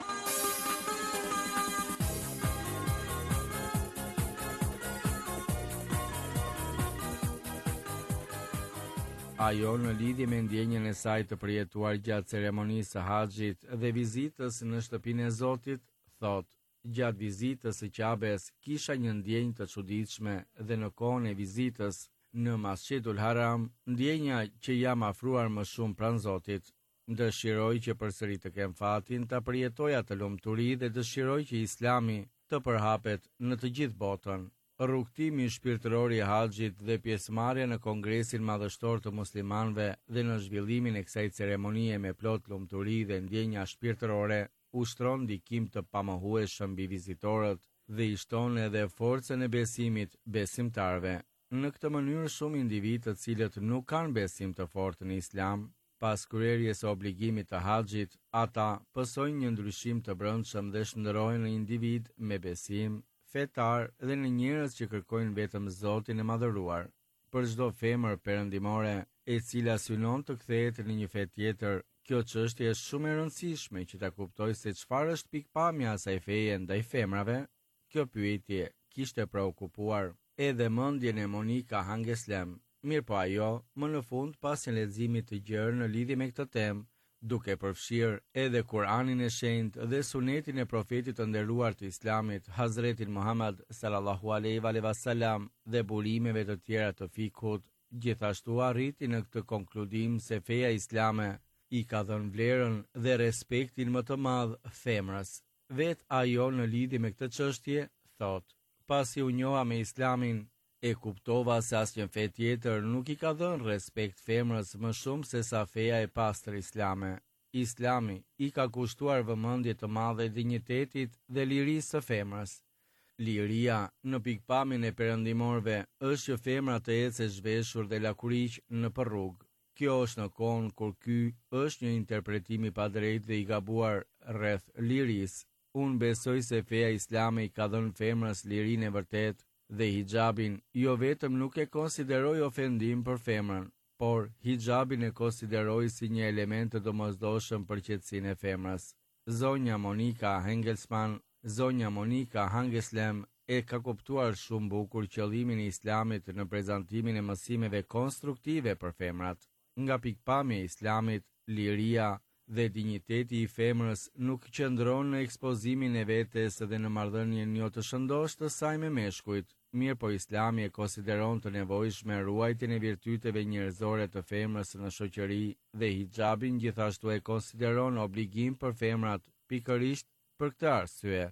Ajo në lidhje me ndjenjen e saj të përjetuar gjatë ceremonisë së haxhit dhe vizitës në shtëpinë e Zotit, thot: gjatë vizitës së Qabes kisha një ndjenjë të çuditshme dhe në kohën e vizitës në Masjidul Haram, ndjenja që jam afruar më shumë pranë Zotit. Dëshiroj që përsëri të kem fatin ta përjetoja të lumturi dhe dëshiroj që Islami të përhapet në të gjithë botën. Rrugtimi shpirtëror i haxhit dhe pjesëmarrja në Kongresin Madhështor të Muslimanëve dhe në zhvillimin e kësaj ceremonie me plot lumturi dhe ndjenja shpirtërore ushtron ndikim të pamohueshëm mbi vizitorët dhe i shton edhe forcën e besimit besimtarëve. Në këtë mënyrë shumë individ të cilët nuk kanë besim të fortë në Islam, pas kryerjes së obligimit të haxhit, ata pësojnë një ndryshim të brendshëm dhe shndërrohen në individ me besim fetar dhe në njerëz që kërkojnë vetëm Zotin e madhëruar. Për çdo femër perëndimore e cila synon të kthehet në një fe tjetër, kjo çështje është shumë e rëndësishme që ta kuptojë se çfarë është pikpamja e asaj feje ndaj femrave. Kjo pyetje kishte preokupuar edhe mendjen e Monika Hangeslem. Mirë po ajo, më në fund pas një leximi të gjerë në lidhje me këtë temë, duke përfshirë edhe Kur'anin e shenjtë dhe sunetin e profetit të nderuar të Islamit, Hazretin Muhammad sallallahu alaihi wasallam dhe burimeve të tjera të fikut, gjithashtu arriti në këtë konkludim se feja islame i ka dhënë vlerën dhe respektin më të madh femrës. Vet ajo në lidhje me këtë çështje thot: pasi u njoha me Islamin, e kuptova se asnjë fe tjetër nuk i ka dhënë respekt femrës më shumë se sa feja e pastër islame. Islami i ka kushtuar vëmendje të madhe dinjitetit dhe lirisë së femrës. Liria në pikpamjen e perëndimorëve është që femra të ecë e zhveshur dhe lakuriq në rrugë. Kjo është në kohën kur ky është një interpretim i padrejtë dhe i gabuar rreth lirisë. Unë besoj se feja islame i ka dhënë femrës lirinë e vërtetë dhe hijabin jo vetëm nuk e konsideroj ofendim për femrën, por hijabin e konsideroj si një element të domosdoshëm për qetësinë e femrës. Zonja Monika Hengelsman, zonja Monika Hangeslem e ka kuptuar shumë bukur qëllimin e Islamit në prezantimin e mësimeve konstruktive për femrat. Nga pikpamja e Islamit, liria dhe dinjiteti i femrës nuk qëndron në ekspozimin e vetes dhe në marrëdhënien jo të shëndosh të saj me meshkujt. Mirë po Islami e konsideron të nevojshme ruajtjen e virtyteve njerëzore të femrës në shoqëri dhe hijabin gjithashtu e konsideron obligim për femrat, pikërisht për këtë arsye.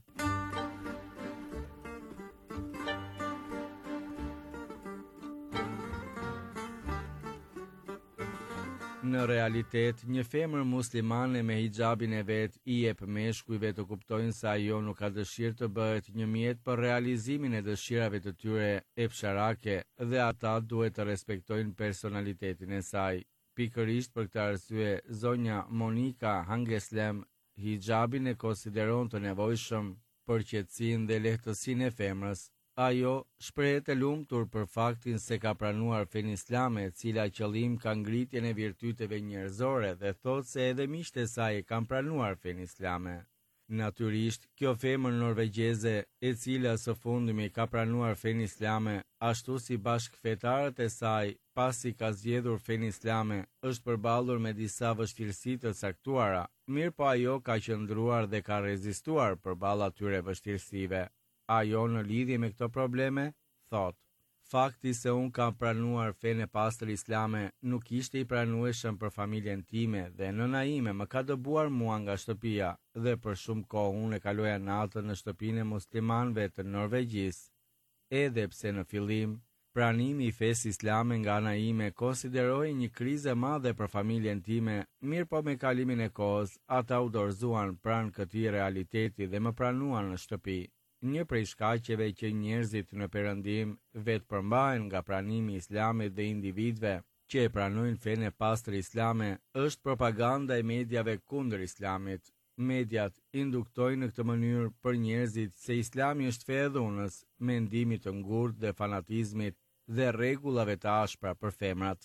Në realitet, një femër muslimane me hijabin e vet i jep meshkujve të kuptojnë se ajo nuk ka dëshirë të bëhet një mjet për realizimin e dëshirave të tyre epsharake dhe ata duhet të respektojnë personalitetin e saj. Pikërisht për këtë arsye, zonja Monika Hangeslem hijabin e konsideron të nevojshëm për qetësinë dhe lehtësinë e femrës. Ajo shprehet e lumtur për faktin se ka pranuar fenë islame, e cila qëllim ka ngritjen e virtyteve njerëzore dhe thot se edhe miqtë e saj e kanë pranuar fenë islame. Natyrisht, kjo femër norvegjeze, e cila së fundmi ka pranuar fenë islame, ashtu si bashkëfetarët e saj, pasi ka zgjedhur fenë islame, është përballur me disa vështirësi të caktuara. Mirë po ajo ka qëndruar dhe ka rezistuar përballë atyre vështirësive. Ajo në lidhje me këto probleme, thot: fakti se unë kam pranuar fenë e pastër islame nuk ishte i pranueshëm për familjen time dhe nëna ime më ka dëbuar mua nga shtëpia dhe për shumë kohë unë e kaloja natën në shtëpinë e muslimanëve të Norvegjisë. Edhe pse në fillim, pranimi i fesë islame nga ana ime konsideroi një krizë e madhe për familjen time, mirë po me kalimin e kohës, ata u dorëzuan pranë këtij realiteti dhe më pranuan në shtëpi. Një prej shkaqeve që njerëzit në perëndim vetë përmbahen nga pranimi i Islamit dhe individëve që e pranojnë fenë e pastër islame është propaganda e mediave kundër Islamit. Mediat induktojnë në këtë mënyrë për njerëzit se Islami është fe e dhunës, mendimit të ngurtë dhe fanatizmit dhe rregullave të ashpra për femrat.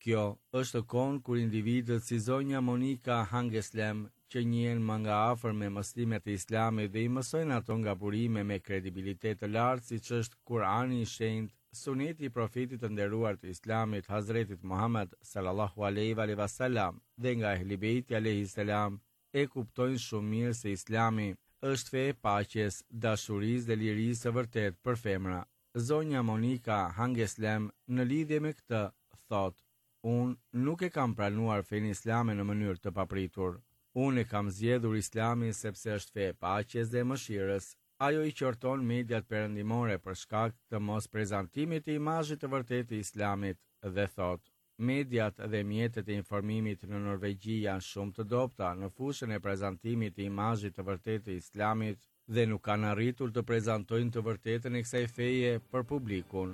Kjo është kohë kur individët si zonja Monika Hangeslem, që njihen më nga afër me mësimet e Islamit dhe i mësojnë ato nga burime me kredibilitet të lartë, siç është Kurani i Shenjtë, Suneti i Profetit të nderuar të Islamit Hazretit Muhammed sallallahu alaihi wasallam dhe nga Ehli Beiti alayhi salam, e kuptojnë shumë mirë se Islami është fe e paqes, dashurisë dhe lirisë së vërtet për femra. Zonja Monika Hangeslem në lidhje me këtë thot: "Unë nuk e kam pranuar fenë islame në mënyrë të papritur. Unë e kam zgjedhur Islamin sepse është fe e paqes dhe mëshirës." Ajo i qorton mediat perëndimore për shkak të mos prezantimit të imazhit të vërtetë të Islamit dhe thot: "Mediat dhe mjetet e informimit në Norvegji janë shumë të dobta në fushën e prezantimit të imazhit të vërtetë të Islamit dhe nuk kanë arritur të prezantojnë të vërtetën e kësaj feje për publikun."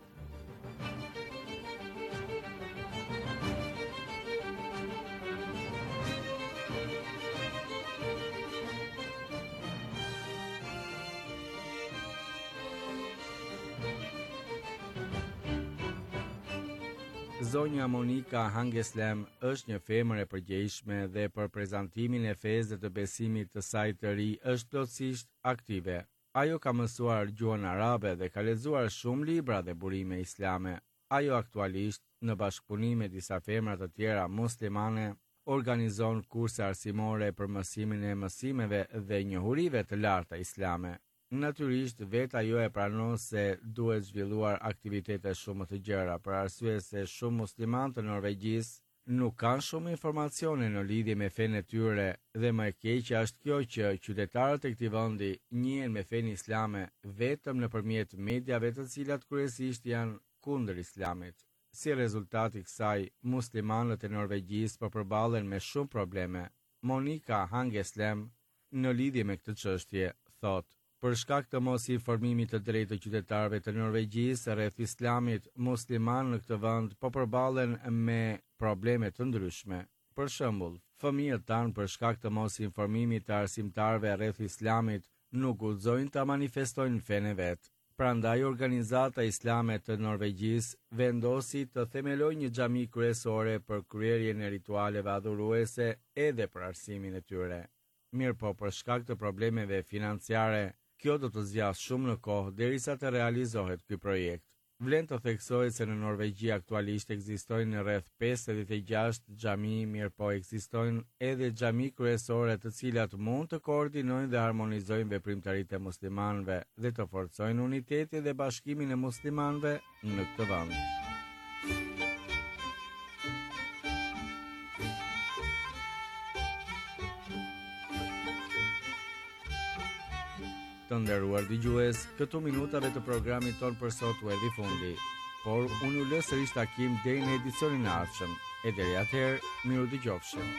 Zonja Monika Hangeslem është një femër e përgjegjshme dhe për prezantimin e fesë dhe të besimit të saj të ri është plotësisht aktive. Ajo ka mësuar gjuhën arabe dhe ka lexuar shumë libra dhe burime islame. Ajo aktualisht, në bashkëpunim me disa femra të tjera muslimane, organizon kurse arsimore për mësimin e mësimeve dhe njohurive të larta islame. Natyrisht, vetë ajo e pranon se duhet zhvilluar aktivitete shumë të gjëra, për arsye se shumë muslimanë të Norvegjisë nuk kanë shumë informacione në lidhje me fenë e tyre dhe më e keqja është kjo që qytetarët e këtij vendi njihen me fenë islame vetëm nëpërmjet mediave të cilat kryesisht janë kundër Islamit. Si rezultat i kësaj, muslimanët e Norvegjisë po përballen me shumë probleme. Monika Hangeslem në lidhje me këtë çështje thotë: "Për shkak të mos informimit të drejtë të qytetarëve të Norvegjisë rreth Islamit, muslimanë në këtë vend po përballen me probleme të ndryshme. Për shembull, fëmijët tanë për shkak të mos informimit të arsimtarëve rreth Islamit nuk guxojnë ta manifestojnë fenë vet. Prandaj organizata islame të Norvegjisë vendosi të themelojë një xhami kryesore për kryerjen e ritualeve adhuruese edhe për arsimin e tyre. Mirëpo për shkak të problemeve financiare, kjo do të zgjasë shumë në kohë derisa të realizohet ky projekt. Vlen të theksohet se në Norvegji aktualisht ekzistojnë rreth pesëdhjetë e gjashtë xhami, mirëpo ekzistojnë edhe xhami kryesore të cilat mund të koordinojnë dhe harmonizojnë veprimtaritë e muslimanëve dhe të forcojnë unitetin dhe bashkimin e muslimanëve në këtë vend. Të nderuar dëgjues, këto minutave të programit ton për sot u erdhi fundi, por unë u lë sërish takim deri në edicionin e ardhshëm. E deri atëherë, miru dëgjofshim.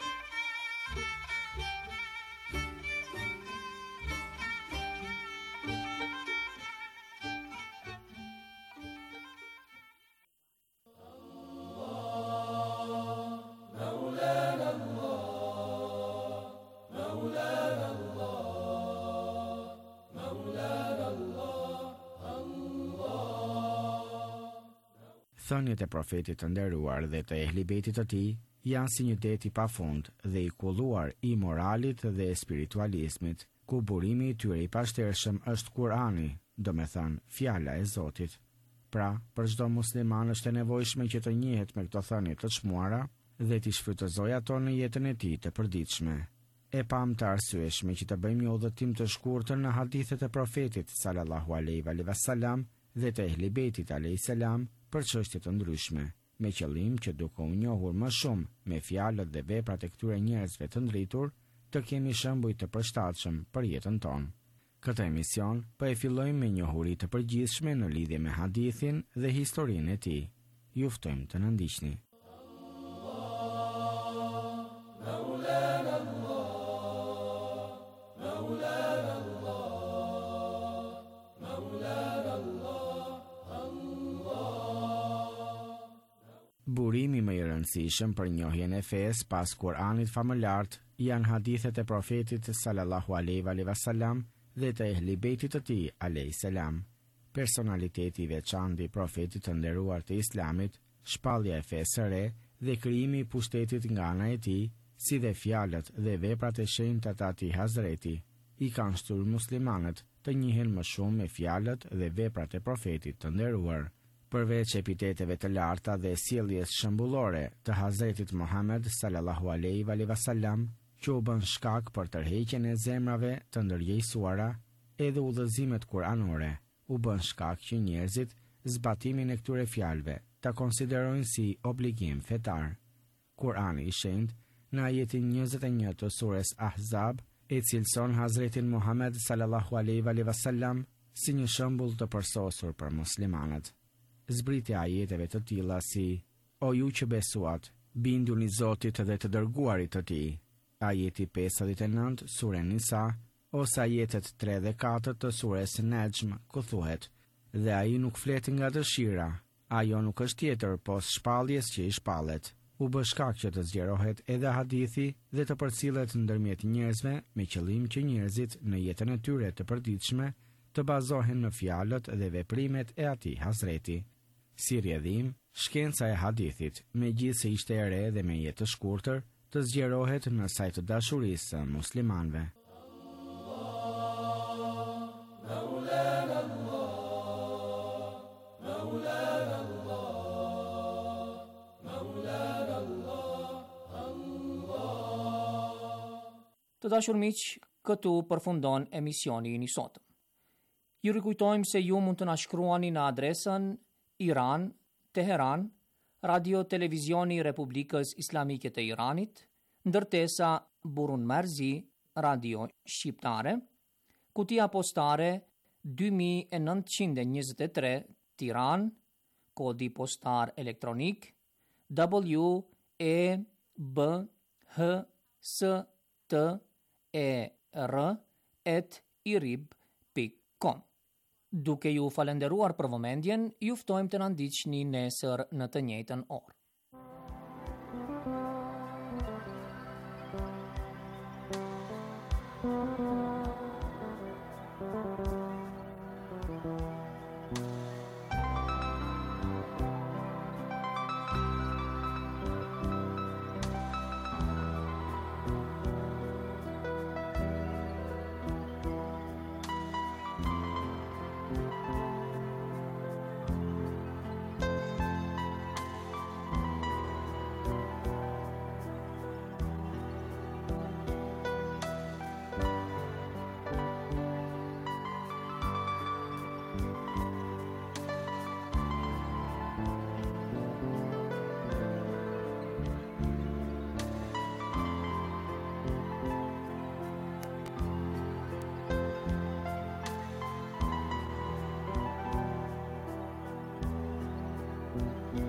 Thënjet e profetit të nderuar dhe të Ehli Beitit të tij janë si një det i pafund dhe i kulluar i moralit dhe spiritualizmit, ku burimi i tyre i pashtershëm është Kurani, do me thënë fjala e Zotit. Pra, për çdo musliman është e nevojshme që të njihet me këto thënie të çmuara dhe t'i shfrytëzojë ato në jetën e tij të përditshme. E pam të arsyeshme që të bëjmë një udhëtim të shkurtër në hadithet e profetit sallallahu alaihi wasallam dhe të Ehli Beitit alayhis salam për çështje të ndryshme, me qëllim që duke u njohur më shumë me fjalët dhe veprat e këtyre njerëzve të ndritur, të kemi shembuj të përshtatshëm për jetën tonë. Këtë emision po e fillojmë me njohuri të përgjithshme në lidhje me hadithin dhe historinë e tij. Ju ftojmë të na ndiqni. Burimi më i rëndësishëm për njohjen e fesë pas Kuranit famëlart janë hadithet e profetit sallallahu alaihi wasallam dhe të Ehli Beitit të tij alayhis salam. Personaliteti i veçantë i profetit të nderuar të Islamit shpallja e fesë së re dhe krijimi i pushtetit nga ana e tij, si dhe fjalët dhe veprat e shenjta të atij Hazreti, i kanë shtyr muslimanët të njihen më shumë me fjalët dhe veprat e profetit të nderuar. Përveç epiteteve të larta dhe sjelljes shembullore të Hazretit Muhammed sallallahu alaihi wasallam, që u bën shkak për tërheqjen e zemrave të ndërgjegjësuara, edhe udhëzimet kuranore u bën shkak që njerëzit zbatimin e këtyre fjalëve ta konsiderojnë si obligim fetar. Kurani i shenjtë në ajetin njëzet e një të surës Ahzab e cilëson Hazretin Muhammed sallallahu alaihi wasallam si një shembull të përsosur për muslimanët. Zbritja ajeteve të tilla si: O ju që besuat, binduni Zotit dhe të dërguarit të tij. Ajeti pesëdhjetë e nëntë sure Nisa, ose ajetet tre dhe katër të surës Najm, ku thuhet: Dhe ai nuk flet nga dëshira, ajo nuk është tjetër pos shpalljes që i shpallet. U bë shkak që të zgjerohet edhe hadithi dhe të përcillet ndërmjet njerëzve me qëllim që njerëzit në jetën e tyre të përditshme të bazohen në fjalët dhe veprimet e atij Hazreti. Si rrjedhim, shkenca e hadithit, megjithse ishte e re dhe me jetë të shkurtër, të zgjerohet në saj të dashurisë së muslimanëve. Të dashur miq, këtu përfundon emisioni i sotëm. Ju rikujtojmë se ju mund të na shkruani në adresën Iran, Teheran, Radio Televizioni i Republikës Islamike të Iranit, ndërtesa Burun Marzi, Radio Shqiptare, kutia postare dy mijë e nëntëqind e njëzet e tre, Tiranë, kodi postar elektronik W E B H S T E R at irib pikë com. Duke ju falenderuar për vëmendjen, ju ftojmë të na ndiqni nesër në të njëjtën orë. Thank you.